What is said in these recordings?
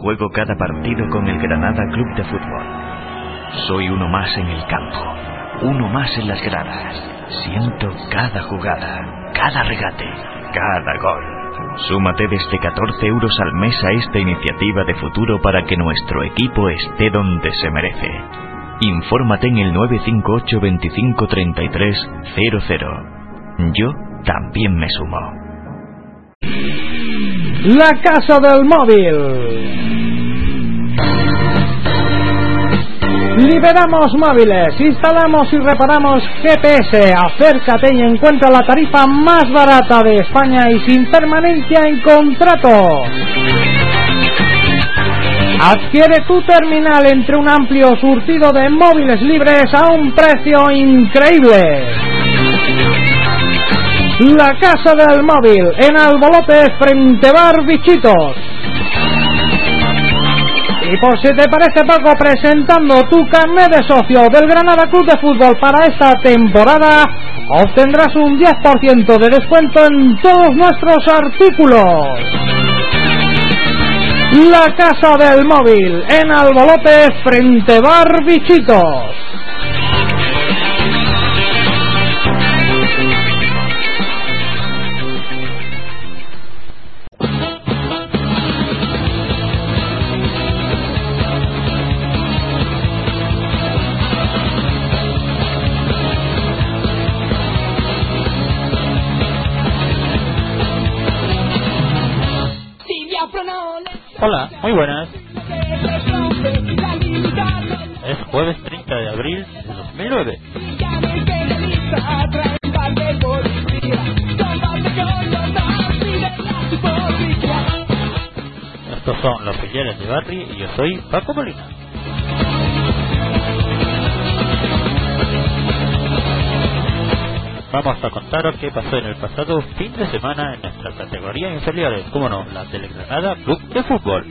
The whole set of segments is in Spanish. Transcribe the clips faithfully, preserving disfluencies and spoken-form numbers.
juego cada partido con el Granada Club de Fútbol. Soy uno más en el campo, uno más en las gradas. Siento cada jugada, cada regate, cada gol. Súmate desde catorce euros al mes a esta iniciativa de futuro para que nuestro equipo esté donde se merece. Infórmate en el nueve cinco ocho veinticinco treinta y tres cero cero. Yo también me sumo. La Casa del Móvil. Liberamos móviles, instalamos y reparamos G P S. Acércate y encuentra la tarifa más barata de España y sin permanencia en contrato. Adquiere tu terminal entre un amplio surtido de móviles libres a un precio increíble. La Casa del Móvil, en Albolote, frente Bar Bichitos. Y por si te parece poco, presentando tu carnet de socio del Granada Club de Fútbol para esta temporada, obtendrás un diez por ciento de descuento en todos nuestros artículos. La Casa del Móvil, en Albolote, frente Bar Bichitos. Hola, muy buenas. Es jueves treinta de abril de dos mil nueve. Estos son los Filleres de Barri y yo soy Paco Molina. Vamos a contaros qué pasó en el pasado fin de semana en nuestras categorías inferiores, como no, la del Granada Club de Fútbol.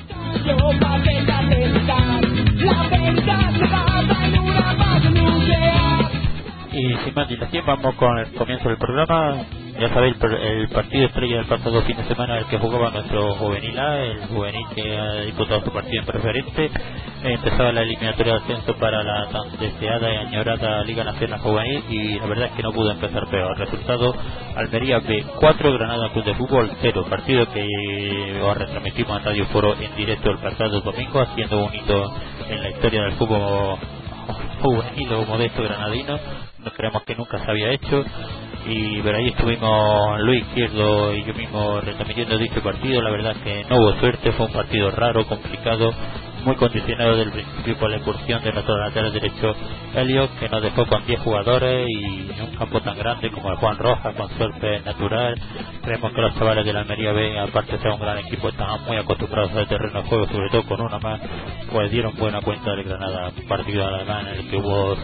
Y sin más dilación vamos con el comienzo del programa. Ya sabéis, el partido estrella del pasado fin de semana, el que jugaba nuestro juvenil A, el juvenil que ha disputado su partido en preferente. Empezaba la eliminatoria de ascenso para la tan deseada y añorada Liga Nacional Juvenil y la verdad es que no pudo empezar peor. Resultado: Almería B cuatro, Granada Club de Fútbol cero. Partido que os retransmitimos en Radio Foro en directo el pasado domingo, haciendo un hito en la historia del fútbol juvenil o modesto granadino. No creemos que nunca se había hecho. Y pero ahí estuvimos Luis Izquierdo y yo mismo retransmitiendo dicho partido. La verdad es que no hubo suerte, fue un partido raro, complicado, muy condicionado del principio por la incursión de nuestro lateral derecho Elliot, que nos dejó con diez jugadores y en un campo tan grande como el Juan Rojas, con suerte natural. Creemos que los chavales de la Almería B, aparte de ser un gran equipo, estaban muy acostumbrados al terreno de juego, sobre todo con una más, pues dieron buena cuenta del Granada. Un partido además en el que hubo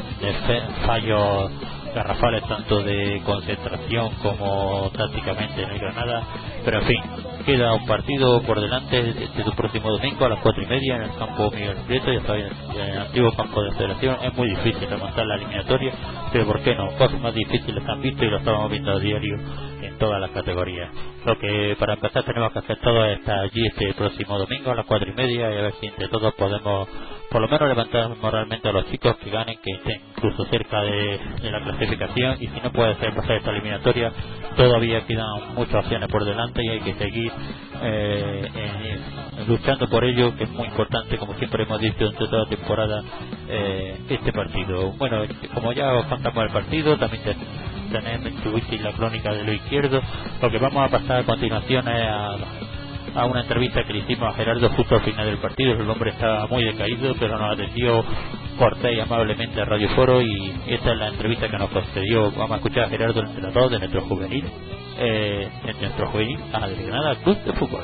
fallos garrafales tanto de concentración como tácticamente en el Granada, pero en fin, queda un partido por delante de tu próximo domingo a las cuatro y media en el campo Miguel Prieto. Ya sabéis, en el antiguo campo de Federación. Es muy difícil remontar la eliminatoria, pero por qué no, cosas más difíciles han visto y lo estamos viendo a diario en todas las categorías. Lo que para empezar tenemos que hacer todo es estar allí este próximo domingo a las cuatro y media y a ver si entre todos podemos por lo menos levantar moralmente a los chicos, que ganen, que estén incluso cerca de, de la clasificación. Y si no puede ser pasar esta eliminatoria, todavía quedan muchas opciones por delante y hay que seguir eh, en, en, luchando por ello, que es muy importante, como siempre hemos dicho durante toda la temporada, eh, este partido. Bueno, como ya os contamos el partido, también te, tenemos tuvisteis la crónica de lo izquierdo. Lo que vamos a pasar a continuación es a a una entrevista que le hicimos a Gerardo justo al final del partido. El hombre estaba muy decaído, pero nos atendió cortés y amablemente a Radio Foro, y esta es la entrevista que nos concedió. Vamos a escuchar a Gerardo, el entrenador de nuestro juvenil, eh, de nuestro juvenil a Granada Club de Fútbol.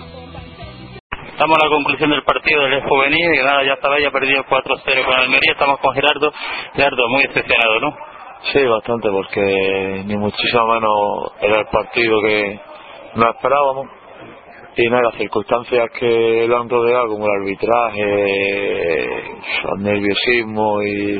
Estamos a la conclusión del partido del juvenil y nada, ya sabéis, ya perdido cuatro cero con Almería. Estamos con Gerardo. Gerardo, muy decepcionado, ¿no? Sí, bastante, porque ni muchísimo menos era el partido que no esperábamos. Y nada, las circunstancias que lo han rodeado, como el arbitraje, el nerviosismo y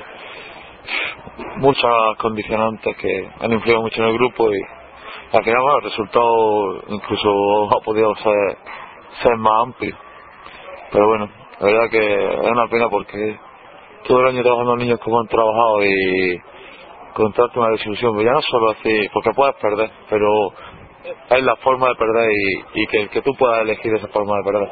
muchas condicionantes que han influido mucho en el grupo, y al final, bueno, el resultado incluso ha podido ser, ser más amplio. Pero bueno, La verdad que es una pena porque todo el año trabajando niños como han trabajado y contarte una desilusión, pero ya no solo así, porque puedes perder, pero es la forma de perder y, y que, que tú puedas elegir esa forma de perder.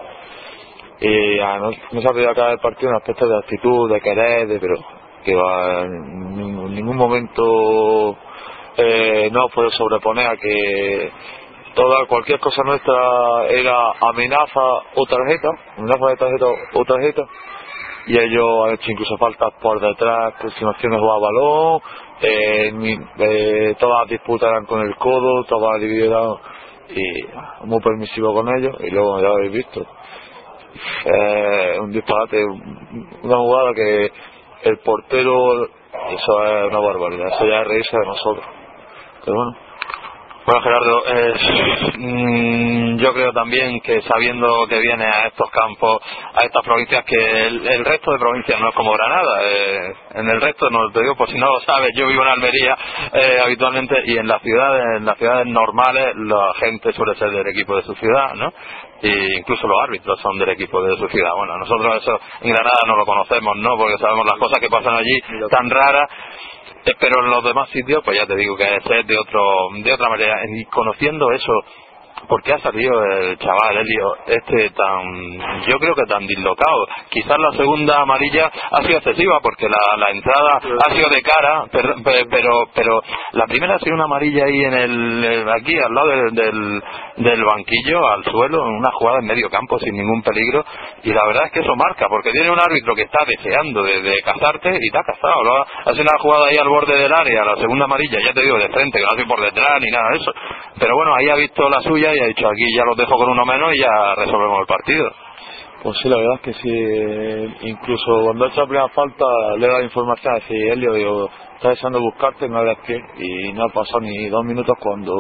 Y ya, no, no se ha podido acabar el partido en aspectos de actitud, de querer, de, pero que va, en ningún, en ningún momento eh, no puede sobreponer a que toda cualquier cosa nuestra era amenaza o tarjeta, amenaza de tarjeta o tarjeta, y ellos han hecho incluso faltas por detrás, aproximaciones o a balón, eh, eh, todas disputas eran con el codo, todas divididas, y muy permisivo con ellos, y luego ya habéis visto eh, un disparate, una jugada que el portero, eso es una barbaridad, eso ya es reírse de nosotros, pero bueno. Bueno, Gerardo, eh, mmm, yo creo también que sabiendo que viene a estos campos, a estas provincias, que el, el resto de provincias no es como Granada. Eh, en el resto, no te digo, por si no lo sabes, yo vivo en Almería eh, habitualmente, y en las ciudades, en las ciudades normales, la gente suele ser del equipo de su ciudad, ¿no? Y incluso los árbitros son del equipo de su ciudad. Bueno, nosotros eso en Granada no lo conocemos, ¿no? Porque sabemos las cosas que pasan allí tan raras. Pero en los demás sitios, pues ya te digo que es de otro de otra manera. Y conociendo eso, ¿por qué ha salido el chaval Helio este tan, yo creo que tan dislocado? Quizás la segunda amarilla ha sido excesiva porque la, la entrada ha sido de cara, pero, pero pero la primera ha sido una amarilla ahí en el aquí al lado del, del, del banquillo, al suelo, en una jugada en medio campo sin ningún peligro, y la verdad es que eso marca, porque tiene un árbitro que está deseando de, de cazarte y te ha cazado. ¿No? Hace una jugada ahí al borde del área, la segunda amarilla, ya te digo, de frente, que no hace por detrás ni nada de eso, pero bueno, ahí ha visto la suya y ha dicho, aquí ya los dejo con uno menos y ya resolvemos el partido. Pues sí, la verdad es que sí, incluso cuando ha hecho la primera falta le da información a decir, Helio, digo, está deseando buscarte, no hagas que, y no ha pasado ni dos minutos cuando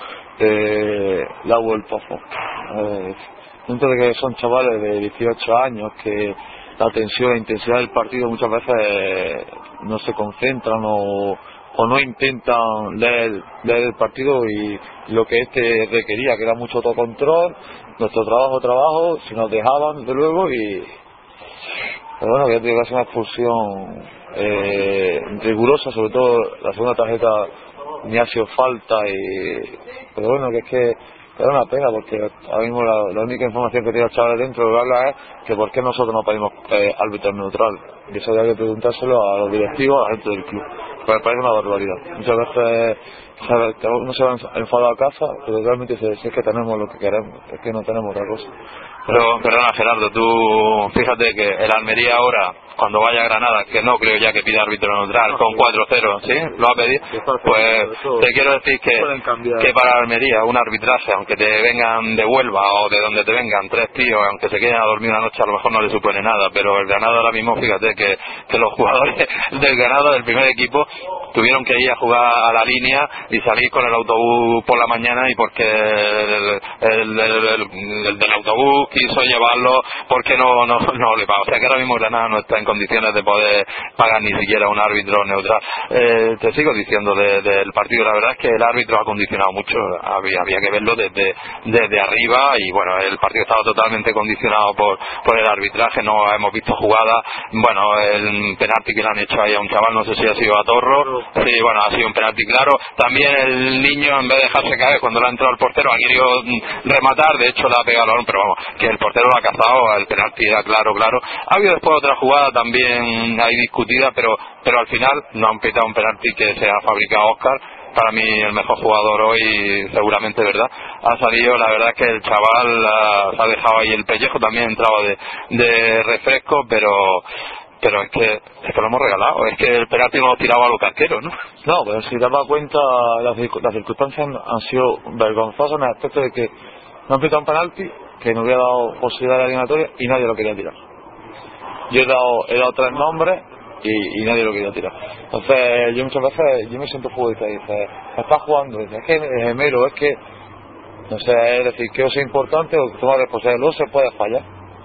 eh, le ha vuelto a fondo. Eh, dentro de que son chavales de dieciocho años, que la tensión, la intensidad del partido muchas veces eh, no se concentran o o no intentan leer, leer el partido y lo que este requería, que era mucho autocontrol, nuestro trabajo, trabajo, si nos dejaban, desde luego, y pero bueno, ya tiene que ser una expulsión eh, rigurosa, sobre todo la segunda tarjeta ni ha sido falta, y pero bueno, que es que es una pena, porque ahora mismo la, la única información que tiene el chaval dentro de habla es que por qué nosotros no pedimos eh, árbitro neutral, y eso habría que preguntárselo a los directivos, a la gente del club. Me parece una barbaridad. Muchas veces uno se va enfadado a casa, pero realmente si es que tenemos lo que queremos, es que no tenemos otra cosa. Pero, perdona Gerardo, tú fíjate que el Almería ahora, cuando vaya a Granada, que no creo ya que pida árbitro neutral, con cuatro cero, ¿sí? ¿Lo ha pedido? Pues te quiero decir que, que para Almería un arbitraje, aunque te vengan de Huelva o de donde te vengan tres tíos, aunque se queden a dormir una noche, a lo mejor no le supone nada, pero el Granada ahora mismo, fíjate que, que los jugadores del Granada, del primer equipo, tuvieron que ir a jugar a la línea y salir con el autobús por la mañana, y porque el, el, el, el, el del autobús quiso llevarlo porque no no no le paga. O sea que ahora mismo Granada no está en condiciones de poder pagar ni siquiera un árbitro neutral. Eh, te sigo diciendo del de, de partido, la verdad es que el árbitro ha condicionado mucho, había, había que verlo desde, desde arriba, y bueno, el partido estaba totalmente condicionado por, por el arbitraje. No hemos visto jugadas, bueno, el penalti que le han hecho ahí a un chaval, no sé si ha sido a Torro, sí, bueno, ha sido un penalti claro. También el niño, en vez de dejarse caer cuando le ha entrado al portero, ha querido rematar, de hecho le ha pegado al balón, pero vamos, que el portero lo ha cazado, el penalti era claro, claro. Ha habido después otra jugada también ahí discutida, pero pero al final no han pitado un penalti que se ha fabricado Óscar. Para mí el mejor jugador hoy, seguramente, ¿verdad? Ha salido, la verdad es que el chaval uh, se ha dejado ahí el pellejo, también entraba de, de refresco, pero pero es que es que lo hemos regalado, es que el penalti no lo tiraba a los casqueros, ¿no? No, pero si te das cuenta, las, las circunstancias han sido vergonzosas en el aspecto de que no han pitado un penalti que nos hubiera dado posibilidad de eliminatoria y nadie lo quería tirar. Yo he dado, he dado tres nombres y, y nadie lo quería tirar. Entonces yo muchas veces, yo me siento futbolista y dice, estás jugando, dice, es que es gemelo, es que no sé, es decir, que eso es importante o tomar responsabilidad, luego se puede fallar,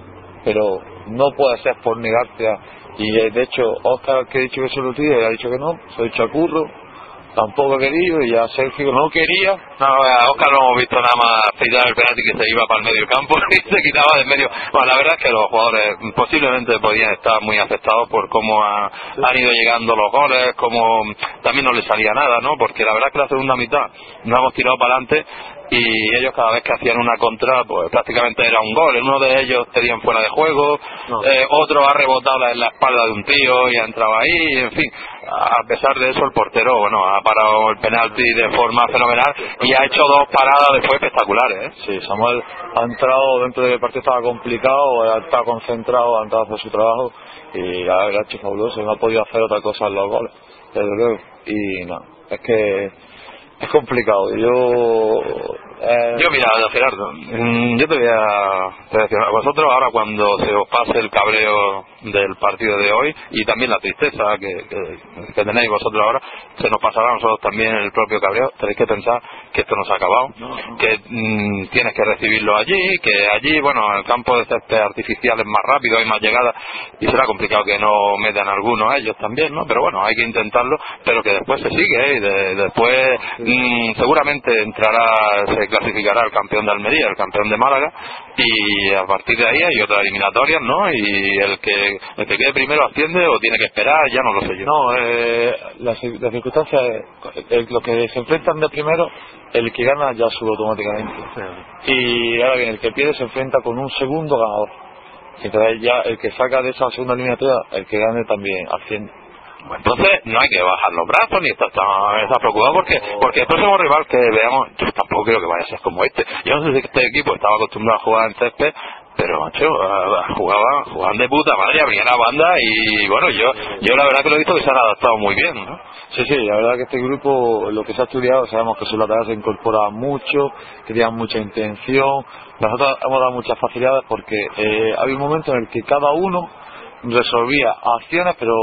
pero no puede ser por negarte a, y de hecho Óscar, que he dicho que se lo tire, ha dicho que no, se lo ha dicho a Curro, tampoco he querido, y ya Sergio no quería. No, a Óscar no hemos visto nada más pitar el penalti que se iba para el medio campo y se quitaba del medio. Bueno, la verdad es que los jugadores posiblemente podían estar muy afectados por cómo ha, sí. han ido llegando los goles, como también no les salía nada, ¿no? Porque la verdad es que la segunda mitad nos hemos tirado para adelante y ellos cada vez que hacían una contra pues prácticamente era un gol. Uno de ellos tenían fuera de juego, no. eh, otro ha rebotado en la espalda de un tío y ha entrado ahí, en fin. A pesar de eso el portero bueno ha parado el penalti de forma fenomenal y ha hecho dos paradas después espectaculares, ¿eh? Sí, Samuel ha entrado dentro de que el partido estaba complicado, ha estado concentrado, ha entrado a hacer su trabajo y la verdad ha hecho fabuloso, no ha podido hacer otra cosa en los goles, desde luego. Y no, es que es complicado. Yo eh... yo mira, Gerardo, yo te voy a, te voy a decir, a vosotros ahora cuando se os pase el cabreo del partido de hoy y también la tristeza que, que, que tenéis vosotros ahora, se nos pasará a nosotros también el propio cabreo. Tenéis que pensar que esto no se ha acabado, no, no. que mmm, tienes que recibirlo allí, que allí, bueno, el campo de césped artificial es más rápido, hay más llegadas y será complicado que no metan algunos a ellos también, ¿no? Pero bueno, hay que intentarlo, pero que después se sigue, ¿eh? Y de, después mmm, seguramente entrará, se clasificará el campeón de Almería, el campeón de Málaga y a partir de ahí hay otras eliminatorias, ¿no? Y el que el que quede primero asciende o tiene que esperar, ya no lo sé yo. No, eh, las, las circunstancias, eh, los que se enfrentan de primero, el que gana ya sube automáticamente. Sí. Y ahora bien, el que pierde se enfrenta con un segundo ganador. Entonces ya el que saca de esa segunda eliminatoria, el que gane también asciende. Bueno, entonces no hay que bajar los brazos ni estar tan preocupado porque porque el próximo rival que veamos, yo tampoco creo que vaya a ser como este. Yo no sé si este equipo estaba acostumbrado a jugar en césped, pero macho, jugaban, jugaban de puta madre, abrían la banda y bueno, yo yo la verdad que lo he visto que se han adaptado muy bien, ¿no? Sí, sí, la verdad que este grupo, lo que se ha estudiado, sabemos que sus laterales se incorporaban mucho, que tenían mucha intención. Nosotros hemos dado muchas facilidades porque eh, había un momento en el que cada uno resolvía acciones pero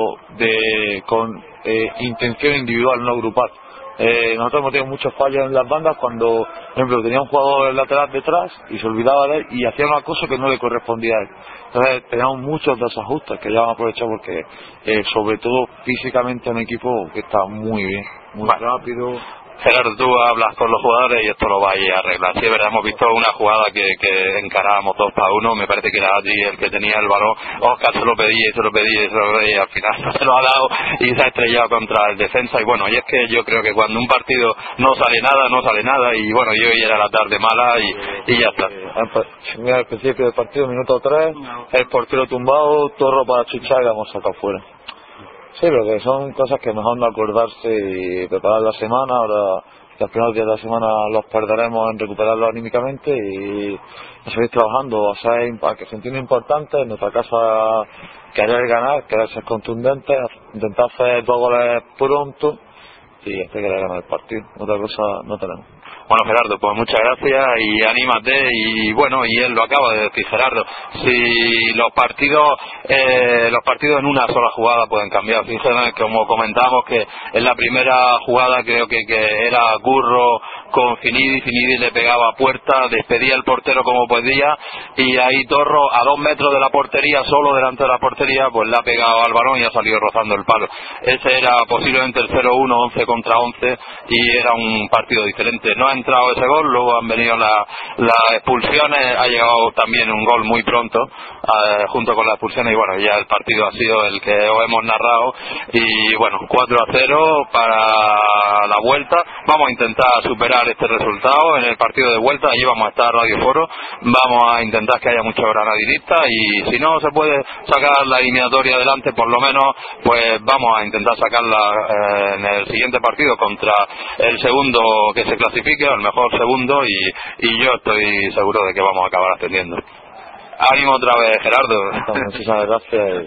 de con eh, intención individual, no grupal. Eh, nosotros hemos tenido muchos fallos en las bandas cuando, por ejemplo, tenía un jugador lateral detrás y se olvidaba de él y hacía una cosa que no le correspondía a él. Entonces teníamos muchos desajustes que ya hemos aprovechado porque eh, sobre todo físicamente un equipo que está muy bien, muy vale. rápido. Gerardo, tú hablas con los jugadores y esto lo vais a arreglar. Sí, es verdad, hemos visto una jugada que, que encarábamos dos para uno, me parece que era allí el que tenía el balón. Óscar se lo pedía y se lo pedía y se lo pedía y al final no se lo ha dado y se ha estrellado contra el defensa. Y bueno, y es que yo creo que cuando un partido no sale nada, no sale nada y bueno, yo hoy era la tarde mala y, y ya está. Mira, al principio del partido, minuto tres, el portero tumbado, Torro para chuchar y la hemos sacado fuera. Sí, pero que son cosas que mejor no acordarse y preparar la semana. Ahora los primeros días de la semana los perderemos en recuperarlos anímicamente y seguir trabajando, o sea, para que se entienda importante en nuestra casa, querer ganar, querer ser contundentes, intentar hacer dos goles pronto y este querer ganar el partido. Otra cosa no tenemos. Bueno, Gerardo, pues muchas gracias y anímate y bueno, y él lo acaba de decir, Gerardo, si los partidos eh, los partidos en una sola jugada pueden cambiar. Fíjense, como comentábamos que en la primera jugada creo que, que era Curro con Finidi, Finidi le pegaba a puerta, despedía el portero como podía y ahí Torro a dos metros de la portería, solo delante de la portería, pues le ha pegado al balón y ha salido rozando el palo. Ese era posiblemente el cero uno, once contra once y era un partido diferente. No ha entrado ese gol, luego han venido la, las expulsiones, ha llegado también un gol muy pronto eh, junto con las expulsiones y bueno, ya el partido ha sido el que os hemos narrado y bueno, cuatro a cero para la vuelta. Vamos a intentar superar este resultado en el partido de vuelta, allí vamos a estar Radio Foro, vamos a intentar que haya muchos granadinistas y si no se puede sacar la eliminatoria adelante, por lo menos pues vamos a intentar sacarla eh, en el siguiente partido contra el segundo que se clasifique, el mejor segundo y, y yo estoy seguro de que vamos a acabar ascendiendo. Ánimo otra vez, Gerardo. Muchísimas gracias.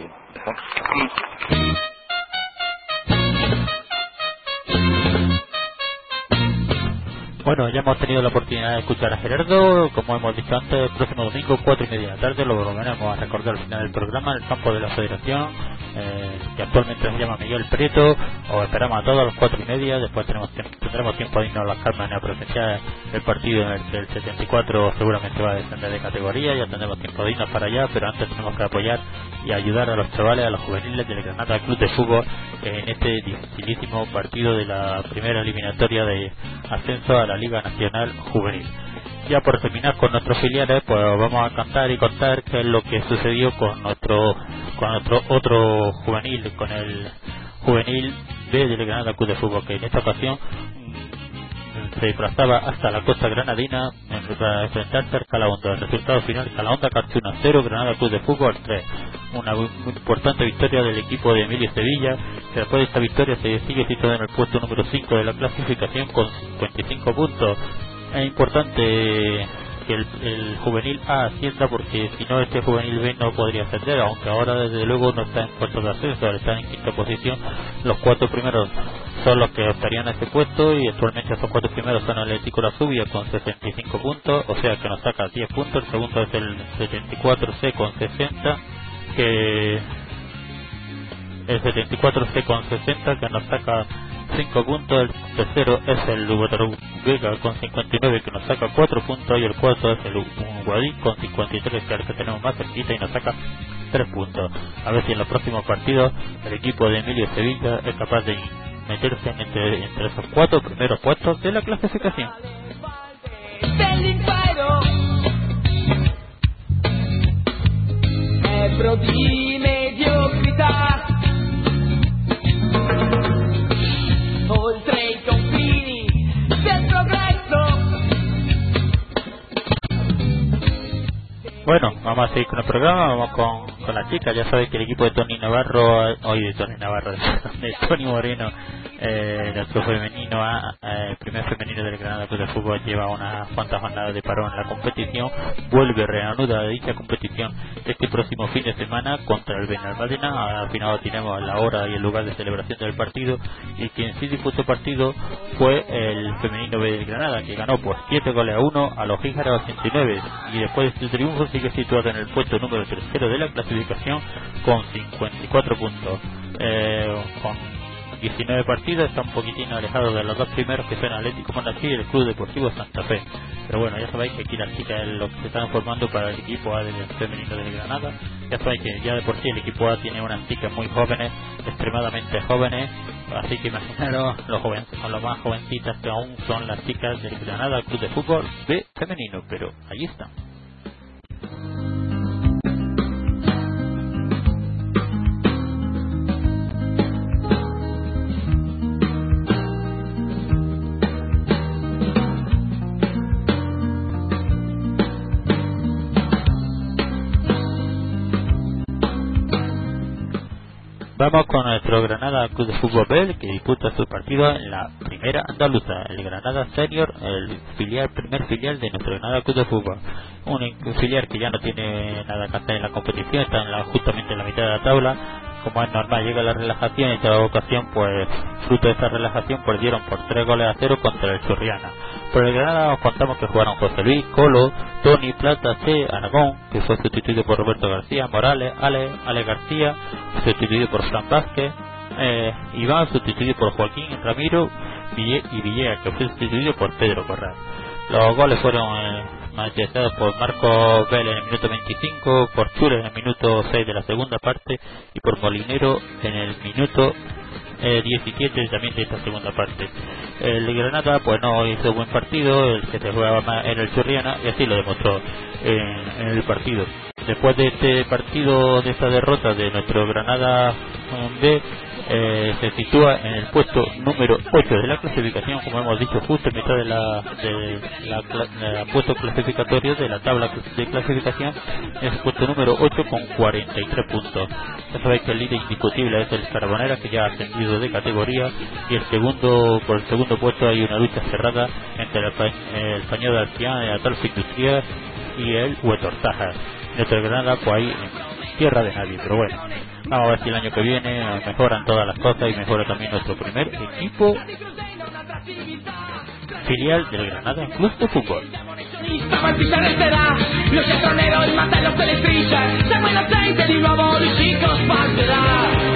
Bueno, ya hemos tenido la oportunidad de escuchar a Gerardo, como hemos dicho antes, el próximo domingo, cuatro y media de la tarde, lo volveremos a recordar al final del programa, en el campo de la Federación, eh, que actualmente se llama Miguel Prieto. Os esperamos a todos a las cuatro y media. Después tenemos, tendremos tiempo de irnos a las Carmen a presenciar el partido en el que el setenta y cuatro seguramente va a descender de categoría. Ya tendremos tiempo de irnos para allá, pero antes tenemos que apoyar y ayudar a los chavales, a los juveniles del Granada Club de Fútbol en este dificilísimo partido de la primera eliminatoria de ascenso a la Liga Nacional Juvenil. Ya por terminar con nuestros filiales, pues vamos a cantar y contar qué es lo que sucedió con nuestro con nuestro otro juvenil, con el juvenil B del Granada Club de Fútbol, que en esta ocasión se desplazaba hasta la costa granadina para enfrentarse al Calahonda. El resultado final: Calahonda Carchuna cero, Granada Club de Fútbol tres. Una muy importante victoria del equipo de Emilio Sevilla, que después de esta victoria se sigue situado en el puesto número cinco de la clasificación con cincuenta y cinco puntos. Es importante que el, el juvenil A ascienda, porque si no este juvenil B no podría ascender, aunque ahora desde luego no está en puesto de ascenso, está en quinta posición. Los cuatro primeros son los que optarían a ese puesto, y actualmente esos cuatro primeros son el Atlético La Subia con sesenta y cinco puntos, o sea que nos saca diez puntos. El segundo es el setenta y cuatro C con sesenta, que el setenta y cuatro C con sesenta que nos saca cinco puntos. El tercero es el Guadalupe Vega con cincuenta y nueve, que nos saca cuatro puntos, y el cuarto es el Guadí con cincuenta y tres, que es el que tenemos más cerquita y nos saca tres puntos. A ver si en los próximos partidos el equipo de Emilio Sevilla es capaz de meterse entre, entre esos cuatro primeros puestos de la clasificación. Ebro di mediocrità oltre i confini del progreso. Bueno, vamos a seguir con el programa, vamos con, con las chicas. Ya sabéis que el equipo de Tony Navarro, hoy de Tony Navarro, de Tony Moreno, eh, nuestro femenino A, eh, el primer femenino del Granada Club de Fútbol, lleva unas cuantas jornadas de parón en la competición. Vuelve reanuda de dicha competición este próximo fin de semana contra el Benalmádena. Al final tenemos la hora y el lugar de celebración del partido, y quien sí disputó partido fue el femenino B del Granada, que ganó por siete goles a uno a los Jíjaros ochenta y nueve, y después de este triunfo sigue situado en el puesto número tercero de la clasificación con cincuenta y cuatro puntos. Eh, con diecinueve partidos, está un poquitín alejado de los dos primeros, que son Atlético Monací y el Club Deportivo Santa Fe. Pero bueno, ya sabéis que aquí las chicas es lo que se están formando para el equipo A del femenino del Granada. Ya sabéis que ya de por sí el equipo A tiene unas chicas muy jóvenes, extremadamente jóvenes, así que imaginaros los jóvenes, son los más jovencitas que aún son las chicas del Granada Club de Fútbol B femenino, pero allí están. Vamos con nuestro Granada Club de Fútbol B, que disputa su partido en la primera andaluza, el Granada Senior, el filial, primer filial de nuestro Granada Club de Fútbol. Un, un filial que ya no tiene nada que hacer en la competición, está en la, justamente en la mitad de la tabla. Como es normal, llega la relajación, y en esta ocasión, pues fruto de esta relajación, perdieron por tres goles a cero contra el Churriana. Por el Granada os contamos que jugaron José Luis, Colo, Tony, Plata, Che, Aragón, que fue sustituido por Roberto García, Morales, Ale, Ale García, sustituido por Fran Vázquez, eh, Iván, sustituido por Joaquín Ramiro, Ville, y Villegas, que fue sustituido por Pedro Corral. Los goles fueron eh, materializados por Marco Vélez en el minuto veinticinco, por Chures en el minuto seis de la segunda parte, y por Molinero en el minuto eh, diecisiete también de esta segunda parte. El Granada pues no hizo buen partido, el que se jugaba más en el Churriana, y así lo demostró en, en el partido. Después de este partido, de esta derrota de nuestro Granada B, eh, se sitúa en el puesto número ocho de la clasificación, como hemos dicho, justo en mitad de la, de la, de la puesto clasificatorio de la tabla de clasificación. Es el puesto número ocho con cuarenta y tres puntos. Ya sabéis que el líder indiscutible es el Carbonera, que ya ha ascendido de categoría, y el segundo, por el segundo puesto hay una lucha cerrada entre el, el Español de Alcián, el Atalfo Industrial y el Huetortaja. Nuestro Granada pues ahí en tierra de nadie, pero bueno, vamos a ver si el año que viene mejoran todas las cosas y mejora también nuestro primer equipo filial del Granada Club de Fútbol. Los tetroneros matan los telestrillas, se muere el aceite y nuevo los chicos pasará.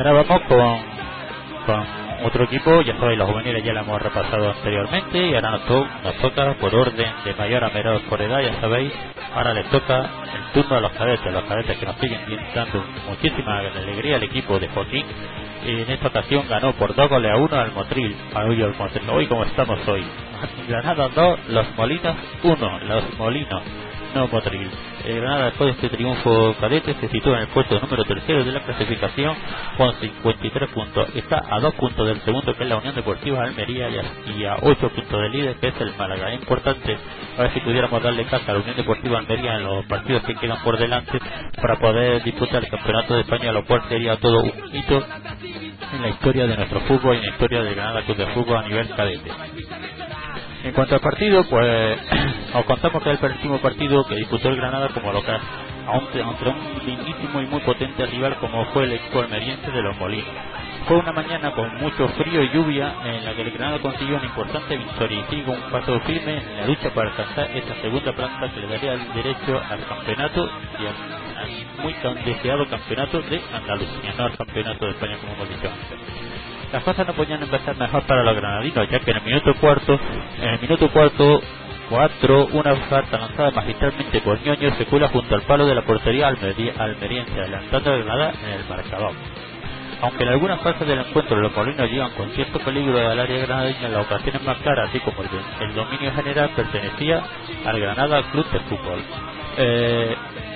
ahora vamos con, con otro equipo. Ya sabéis, los juveniles ya lo hemos repasado anteriormente, y ahora nos, to nos toca por orden de mayor a menor por edad, ya sabéis. Ahora les toca el turno a los cadetes, los cadetes que nos siguen dando muchísima alegría al equipo de Joaquín. Y en esta ocasión ganó por dos goles a uno al Motril. Hoy, al Motril. Hoy como estamos hoy. Granada dos, Los Molinos uno. Los Molinos, no Motril. El Granada, después de este triunfo cadete, se sitúa en el puesto número tercero de la clasificación con cincuenta y tres puntos. Está a dos puntos del segundo, que es la Unión Deportiva Almería, y a, y a ocho puntos del líder, que es el Málaga. Es importante a ver si pudiéramos darle casa a la Unión Deportiva Almería en los partidos que quedan por delante para poder disputar el Campeonato de España, lo cual sería todo un hito en la historia de nuestro fútbol y en la historia del Granada Club de Fútbol a nivel cadete. En cuanto al partido, pues os contamos que es el último partido que disputó el Granada como local, entre un dignísimo y muy potente rival como fue el equipo almeriense de Los Molinos. Fue una mañana con mucho frío y lluvia en la que el Granada consiguió una importante victoria y sigue un paso firme en la lucha para alcanzar esta segunda plaza que le daría el derecho al campeonato y al, al muy tan deseado campeonato de Andalucía, no al campeonato de España como hemos dicho antes. Las cosas no podían empezar mejor para los granadinos, ya que en el minuto cuarto, en el minuto cuarto, cuatro, una falta lanzada magistralmente por Ñoño se cuela junto al palo de la portería almeri almeriense, adelantando a Granada en el marcador. Aunque en algunas fases del encuentro los molinos llegan con cierto peligro al área granadina, en las ocasiones más claras, así como el, el dominio general pertenecía al Granada Club de Fútbol. Eh,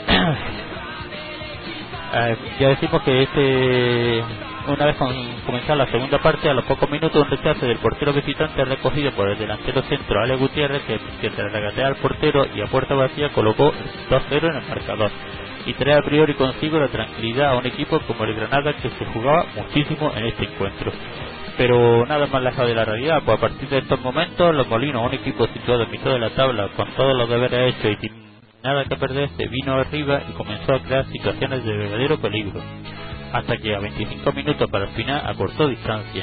eh, ya decimos que este... Una vez comenzada la segunda parte, a los pocos minutos un rechace del portero visitante recogido por el delantero centro Ale Gutiérrez, que, que tras regatear al portero y a puerta vacía colocó dos cero en el marcador y trae a priori consigo la tranquilidad a un equipo como el Granada, que se jugaba muchísimo en este encuentro. Pero nada más lejos de la realidad, pues a partir de estos momentos Los Molinos, un equipo situado en mitad de la tabla con todos los deberes hechos y sin nada que perder, se vino arriba y comenzó a crear situaciones de verdadero peligro, hasta que a veinticinco minutos para el final acortó distancia.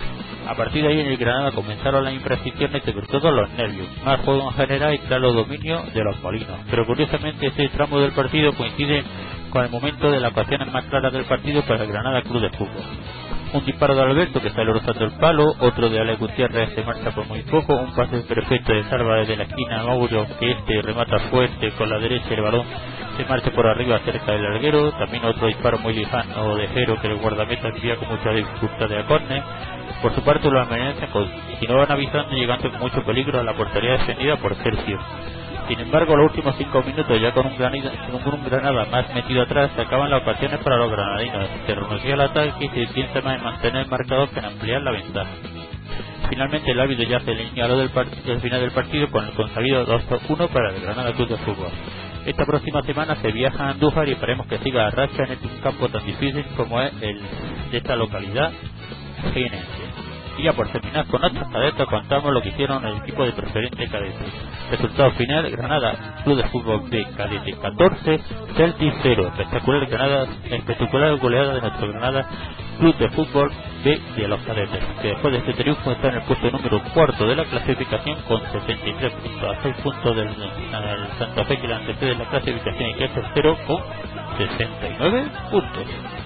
A partir de ahí en el Granada comenzaron las imprecisiones y sobre todo los nervios, más juego en general y claro dominio de los Molinos. Pero curiosamente este tramo del partido coincide con el momento de las ocasiones más claras del partido para el Granada Club de Fútbol. Un disparo de Alberto que sale rozando el palo, otro de Ale Gutiérrez se marcha por muy poco, un pase perfecto de Salva desde la esquina a Mauro, que este remata fuerte con la derecha, el balón se marcha por arriba cerca del larguero. También otro disparo muy lejano de Jero que el guardameta envía con mucha dificultad de córner. Por su parte los almerienses continuaban avisando, llegando con mucho peligro a la portería defendida por Sergio. Sin embargo, los últimos cinco minutos, ya con un, granada, con un Granada más metido atrás, se acaban las ocasiones para los granadinos. Se renunció al ataque y se piensa más en mantener el marcador que en ampliar la ventaja. Finalmente el árbitro ya se señaló del el final del partido con el consabido dos uno para el Granada Club de Fútbol. Esta próxima semana se viaja a Andújar y esperemos que siga a racha en este campo tan difícil como es el de esta localidad jienense. Y ya por terminar con nuestros cadetes, contamos lo que hicieron el equipo de preferente cadete. Resultado final: Granada Club de Fútbol B cadete catorce, Celtic cero. Espectacular Granada, espectacular goleada de nuestro Granada Club de Fútbol B de los cadetes, que después de este triunfo está en el puesto número cuarto de la clasificación con sesenta y tres puntos, a seis puntos del, del Santa Fe, que le antecede en la clasificación y que es tercero con sesenta y nueve puntos.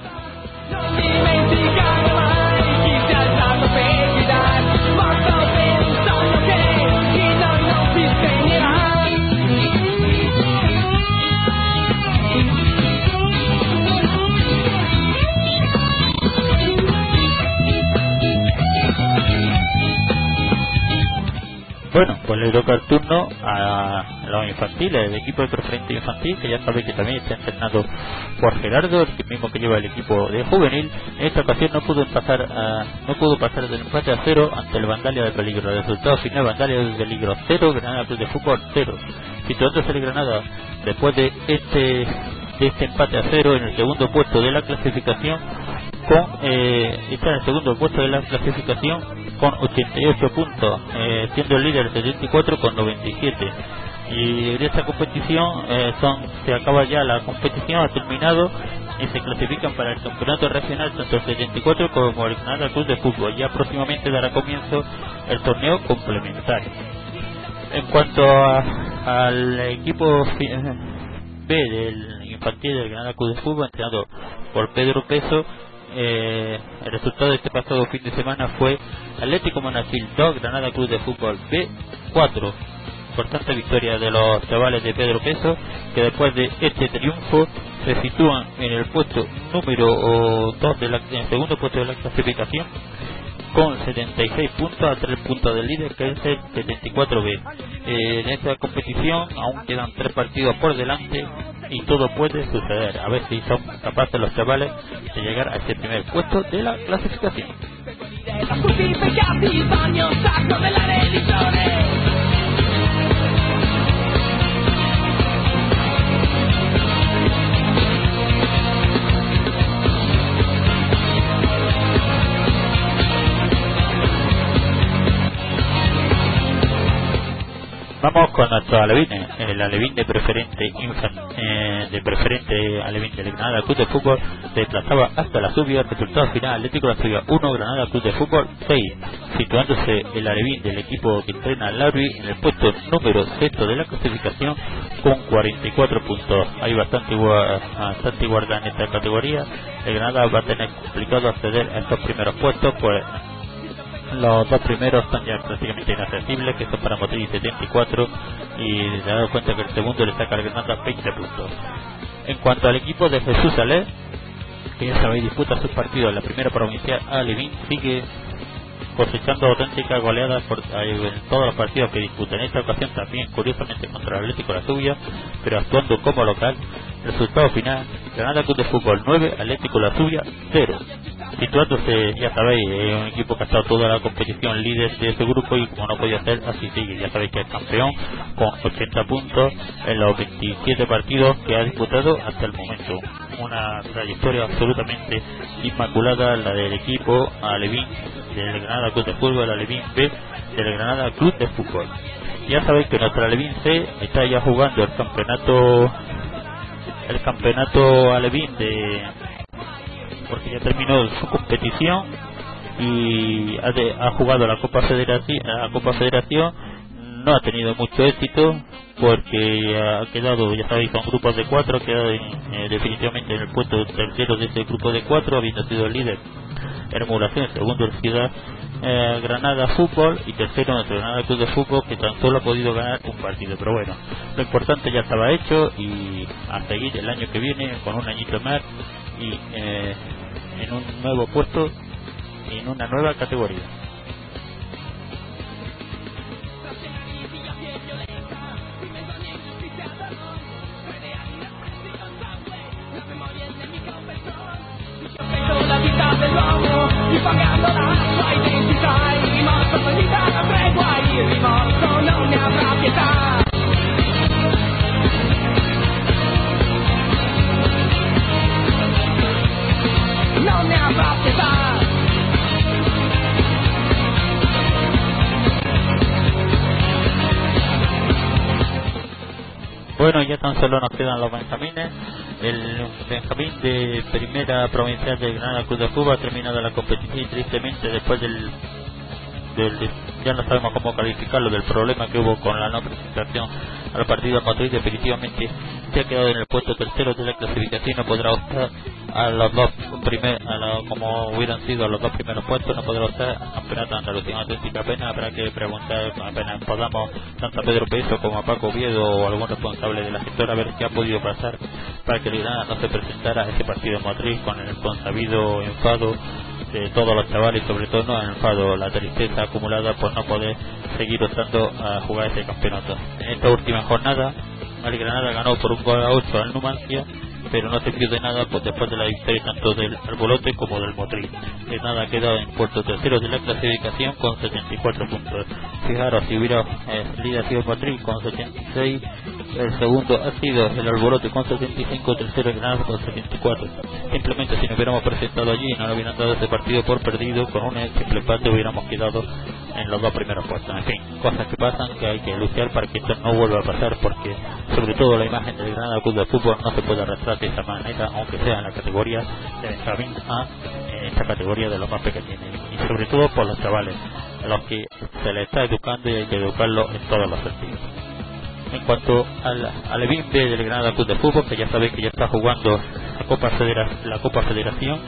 Non dimenticare mai chi ti ha dato felicità, morto per un sogno che in noi non si spegnerà. Bueno, pues le toca el turno a los infantiles, el equipo de preferente infantil, que ya sabéis que también está entrenado por Gerardo, el mismo que lleva el equipo de juvenil. En esta ocasión no pudo pasar a, no pudo pasar del empate a cero ante el Vandalia de Peligro. El resultado final: Vandalia de Peligro cero, Granada Club de Fútbol cero. Situándose el Granada después de este de este empate a cero en el segundo puesto de la clasificación, con eh, está en el segundo puesto de la clasificación con ochenta y ocho puntos, eh, siendo el líder setenta y cuatro con noventa y siete. Y en esta competición eh, son se acaba ya la competición, ha terminado y se clasifican para el campeonato regional tanto el setenta y cuatro como el Granada Club de Fútbol. Ya próximamente dará comienzo el torneo complementario. En cuanto a, al equipo B del infantil del Granada Club de Fútbol, entrenado por Pedro Peso, eh, el resultado de este pasado fin de semana fue Atlético Monachil dos, Granada Club de Fútbol B cuatro. Importante victoria de los chavales de Pedro Peso, que después de este triunfo se sitúan en el puesto número dos, de la, en el segundo puesto de la clasificación, con setenta y seis puntos, a tres puntos del líder, que es el setenta y cuatro B. Eh, en esta competición aún quedan tres partidos por delante y todo puede suceder. A ver si son capaces los chavales de llegar a ese primer puesto de la clasificación. Vamos con nuestros alevines. El alevín de preferente infan, eh, de preferente alevín del Granada Club de Fútbol se desplazaba hasta la subida. Resultado final: Atlético La Subida uno, Granada Club de Fútbol seis, situándose el alevín del equipo que entrena al Larry en el puesto número sexto de la clasificación con cuarenta y cuatro puntos. Hay bastante, igual, bastante igualdad en esta categoría. El Granada va a tener complicado acceder a estos primeros puestos, pues los dos primeros están ya prácticamente inaccesibles, que son para Motril setenta y cuatro, y se ha dado cuenta que el segundo le saca al Granada veinte puntos. En cuanto al equipo de Jesús Alé, que ya sabéis disputa sus partidos en la primera provincial, Alevín sigue cosechando auténticas goleadas por, en todos los partidos que disputa. En esta ocasión también, curiosamente, contra el Atlético La Subia, pero actuando como local. Resultado final: Granada Club de Fútbol nueve, Atlético La Subia cero. Situándose, ya sabéis, es un equipo que ha estado toda la competición líder de ese grupo, y como no podía ser, así sigue. Ya sabéis que es campeón con ochenta puntos en los veintisiete partidos que ha disputado hasta el momento. Una trayectoria absolutamente inmaculada la del equipo alevín del Granada Club de Fútbol, el alevín B del Granada Club de Fútbol. Ya sabéis que nuestro alevín C está ya jugando el campeonato el campeonato alevín de porque ya terminó su competición y ha, de, ha jugado la Copa Federación, la Copa Federación. No ha tenido mucho éxito porque ha quedado, ya sabéis, con grupos de cuatro, ha quedado en, eh, definitivamente en el puesto tercero de ese grupo de cuatro, habiendo sido el líder en emulación, segundo el Ciudad eh, Granada Fútbol y tercero nuestro Granada Club de Fútbol, que tan solo ha podido ganar un partido. Pero bueno, lo importante ya estaba hecho, y a seguir el año que viene con un añito más y eh, en un nuevo puesto y en una nueva categoría. La vita dell'uomo, ripagando la sua identità, il rimorso non gli dà una tregua, il rimorso non ne avrà pietà. Non ne avrà pietà. Bueno, ya tan solo nos quedan los benjamines. El benjamín de primera provincial del Granada Club de Fútbol ha terminado la competición, y tristemente, después del, del ya no sabemos cómo calificarlo, del problema que hubo con la no presentación al partido de Motril, definitivamente se ha quedado en el puesto tercero de la clasificación y no podrá optar a los dos primeros, como hubieran sido los dos primeros puestos, no podrá optar al campeonato de Andalucía. Una auténtica pena. Habrá que preguntar, apenas podamos, tanto a Pedro Peso como a Paco Oviedo o algún responsable de la sectora, a ver qué ha podido pasar para que el Granada no se presentara a ese partido en Motril, con el consabido enfado de todos los chavales, y sobre todo no el enfado, la tristeza acumulada por no poder seguir optando a jugar ese campeonato. En esta última jornada el Granada ganó por un gol a ocho al Numancia, pero no sirvió de nada pues, después de la victoria tanto del Albolote como del Motril. El Granada ha quedado en puesto tercero de la clasificación con setenta y cuatro puntos. Fijaros, si hubiera eh, líder sido el Motril con setenta y seis, el segundo ha sido el Albolote con setenta y cinco, tercero el Granada con setenta y cuatro. Simplemente si nos hubiéramos presentado allí y no nos hubieran dado ese partido por perdido, con un simple empate hubiéramos quedado en los dos primeros puestos. En fin, cosas que pasan, que hay que luchar para que esto no vuelva a pasar, porque sobre todo la imagen del Granada Club de Fútbol no se puede arrastrar de esa manera, aunque sea en la categoría de Benjamín A, en esta categoría de los más pequeños, y sobre todo por los chavales, a los que se les está educando y hay que educarlos en todos los sentidos. En cuanto al alevín B del Granada Club de Fútbol, que ya sabéis que ya está jugando la Copa Federación, la Copa Federación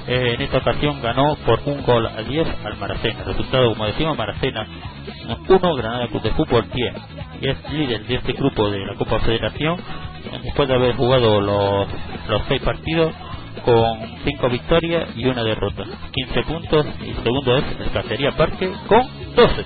Eh, en esta ocasión ganó por un gol a diez al Maracena. Resultado, como decimos, Maracena uno, Granada Club de Fútbol diez. Y es líder de este grupo de la Copa Federación después de haber jugado los, los seis partidos con cinco victorias y una derrota, quince puntos. Y segundo es el Cacería Parque con doce.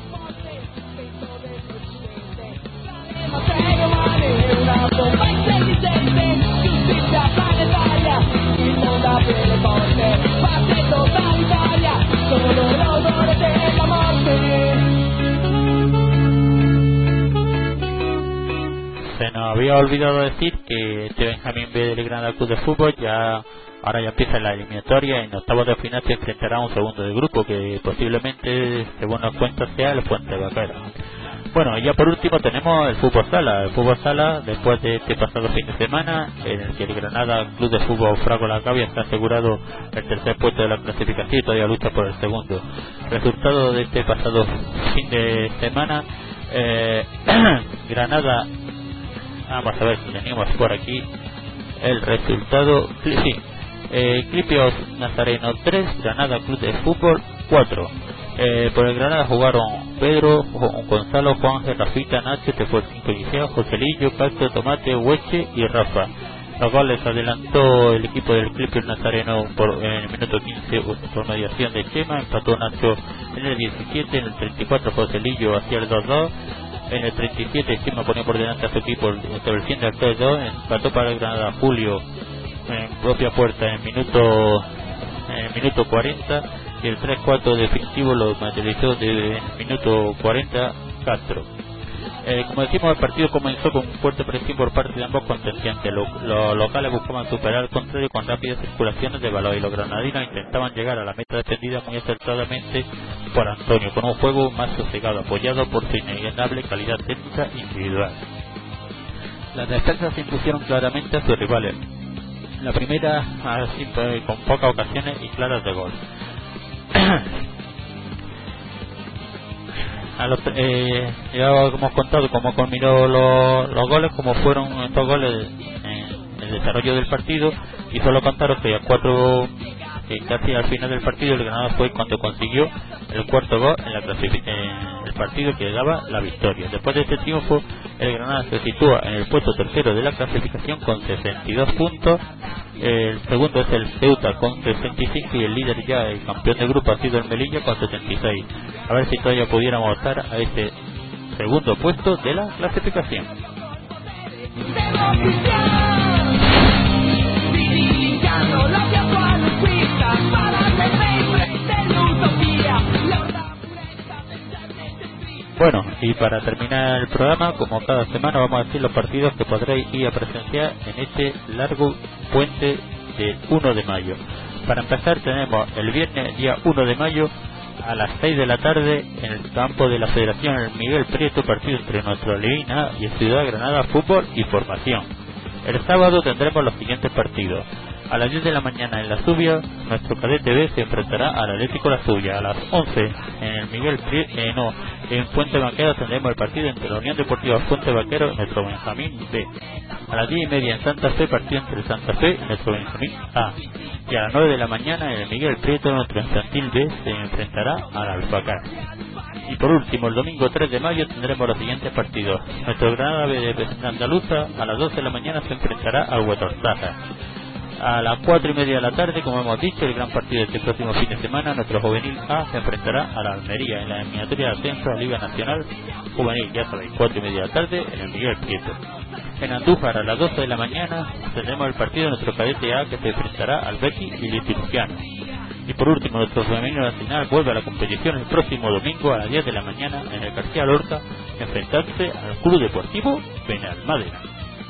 Se nos había olvidado decir que este Benjamín B del Granada Club de Fútbol ya ahora ya empieza la eliminatoria. En octavos de final se enfrentará a un segundo de grupo que posiblemente, según nos cuenta, sea el Fuente Vaquero. Bueno, y ya por último tenemos el fútbol sala. El fútbol sala, después de este pasado fin de semana, en el que el Granada Club de Fútbol Frago La Gavia está asegurado el tercer puesto de la clasificación y todavía lucha por el segundo. Resultado de este pasado fin de semana, eh, Granada, vamos a ver si teníamos por aquí el resultado. Sí, eh, Clipios Nazareno tres, Granada Club de Fútbol cuatro. Eh, por el Granada jugaron Pedro, Gonzalo, Juan, Rafita, Nacho, que fue el cinco inicial, Joselillo, Castro, Tomate, Hueche y Rafa. Los goles adelantó el equipo del Clipper Nazareno por, en el minuto quince por mediación de Chema, empató Nacho en el diecisiete, en el treinta y cuatro Joselillo hacía el dos dos, en el treinta y siete Chema ponía por delante a su equipo estableciendo el tres dos, empató para el Granada Julio en propia puerta en el minuto, en el minuto cuarenta. Y el tres cuatro definitivo lo materializó de minuto cuarenta Castro. Eh, como decimos, el partido comenzó con fuerte presión por parte de ambos contendientes. Los, los locales buscaban superar al contrario con rápidas circulaciones de balón y los granadinos intentaban llegar a la meta defendida muy acertadamente por Antonio, con un juego más sosegado, apoyado por su innegable calidad técnica individual. Las defensas se impusieron claramente a sus rivales. La primera así, con pocas ocasiones y claras de gol. A los, eh, ya hemos contado cómo culminó los, los goles, cómo fueron estos goles en el desarrollo del partido, y solo contaros que a cuatro, eh, casi al final del partido, el Granada fue cuando consiguió el cuarto gol en la clasificación, el partido que le daba la victoria. Después de este triunfo, el Granada se sitúa en el puesto tercero de la clasificación con sesenta y dos puntos. El segundo es el Ceuta con sesenta y cinco y el líder ya, el campeón de grupo, ha sido el Melilla con setenta y seis. A ver si todavía pudiéramos optar a ese segundo puesto de la clasificación. Bueno, y para terminar el programa, como cada semana, vamos a decir los partidos que podréis ir a presenciar en este largo puente del uno de mayo. Para empezar, tenemos el viernes día uno de mayo a las seis de la tarde en el campo de la Federación el Miguel Prieto, partido entre nuestro Levina y el Ciudad Granada Fútbol y Formación. El sábado tendremos los siguientes partidos. A las diez de la mañana en La Zubia, nuestro Cadete B se enfrentará al Atlético La Zubia. A las once en el Miguel Prieto, eh, no, en Fuente Vaquero tendremos el partido entre la Unión Deportiva Fuente Vaquero y nuestro Benjamín B. A las diez y media en Santa Fe, partido entre Santa Fe y nuestro Benjamín A. Y a las nueve de la mañana en el Miguel Prieto, nuestro Infantil B se enfrentará al Alfacar. Y por último, el domingo tres de mayo tendremos los siguientes partidos. Nuestro Granada B de Vecina Andaluza a las doce de la mañana se enfrentará al Huetortaja. A las cuatro y media de la tarde, como hemos dicho, el gran partido de este próximo fin de semana, nuestro Juvenil A se enfrentará a la Almería en la eliminatoria de ascenso a la Liga Nacional Juvenil, ya sabéis, cuatro y media de la tarde en el Miguel Prieto. En Andújar a las doce de la mañana tendremos el partido de nuestro Cadete A que se enfrentará al Betis y Liturgiano. Y por último, nuestro femenino nacional vuelve a la competición el próximo domingo a las diez de la mañana en el García Lorca, enfrentándose al Club Deportivo Benalmádena.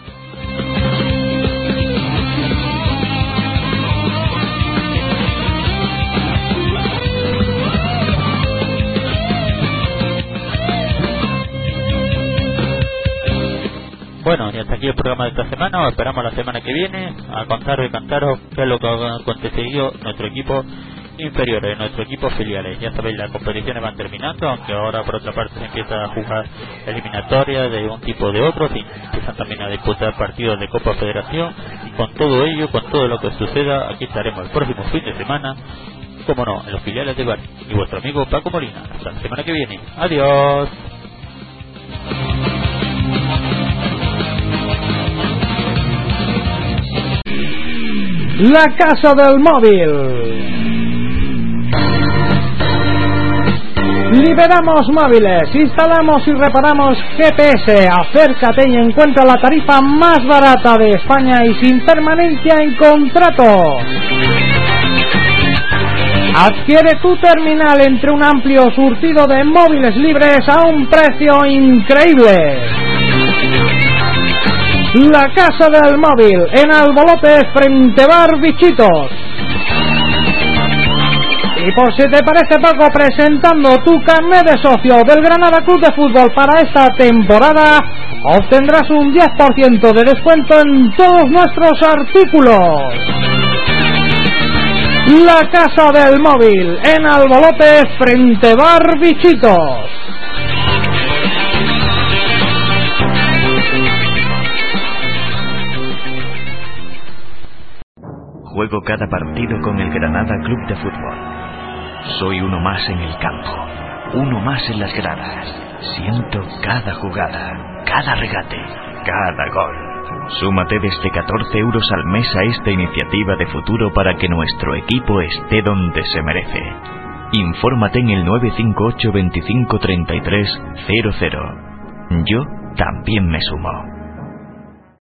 Bueno, y hasta aquí el programa de esta semana. Os esperamos la semana que viene a contaros y cantaros qué es lo que ha acontecido nuestro equipo inferiores de nuestros equipos filiales. Ya sabéis, las competiciones van terminando, aunque ahora por otra parte se empieza a jugar eliminatorias de un tipo o de otro, y empiezan también a disputar partidos de Copa Federación. Y con todo ello, con todo lo que suceda, aquí estaremos el próximo fin de semana, como no, en los filiales de Bar, y vuestro amigo Paco Molina. Hasta la semana que viene. Adiós. La Casa del Móvil. Liberamos móviles, instalamos y reparamos G P S. Acércate y encuentra la tarifa más barata de España y sin permanencia en contrato. Adquiere tu terminal entre un amplio surtido de móviles libres a un precio increíble. La Casa del Móvil, en Albolote, frente Bar Bichitos. Y por si te parece poco, presentando tu carnet de socio del Granada Club de Fútbol para esta temporada, obtendrás un diez por ciento de descuento en todos nuestros artículos. La Casa del Móvil, en Albolote, frente Bar Bichitos. Juego cada partido con el Granada Club de Fútbol. Soy uno más en el campo, uno más en las gradas. Siento cada jugada, cada regate, cada gol. Súmate desde catorce euros al mes a esta iniciativa de futuro para que nuestro equipo esté donde se merece. Infórmate en el nueve cinco ocho veinticinco treinta y tres cero cero. Yo también me sumo.